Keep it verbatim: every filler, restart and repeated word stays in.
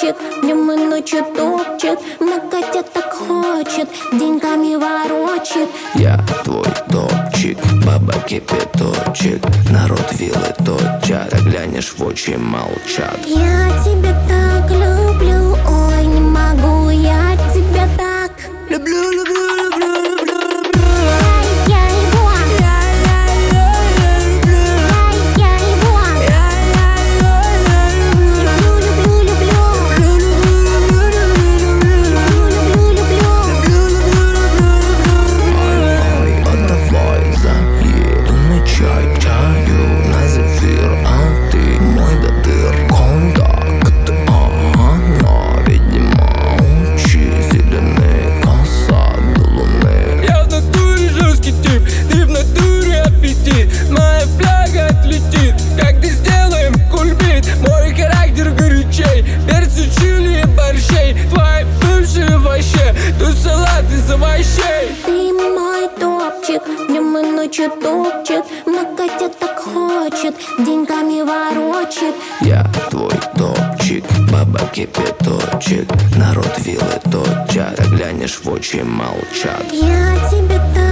топчик, днем и ночью топчет. На Катя так хочет, деньгами ворочит. Я твой топчик, баба кипяточек. Народ вилы точат, а глянешь в очи молчат. Я тебя так люблю, ой, не могу, я тебя так Люблю, люблю, люблю, люблю. Я его, я его люблю, люблю, люблю, Ой, а давай заеду на чай, к чаю, на зефир. А ты мой додыр, контакт. Ага, но, видимо, очи зеленые, коса до луны. Я в натуре жесткий тип, ты в натуре аппетит. Моя фляга отлетит, когда сделаем кульбит. Мой характер горячей, перцу, чили и борщей. Твои бывшие вообще, тут салат из овощей. Ты мой топчик, днем и ночью топчет. На Катя так хочет, деньгами ворочит. Я твой топчик, баба кипяточек. Народ вилы точат, а глянешь в очи молчат. Я тебя так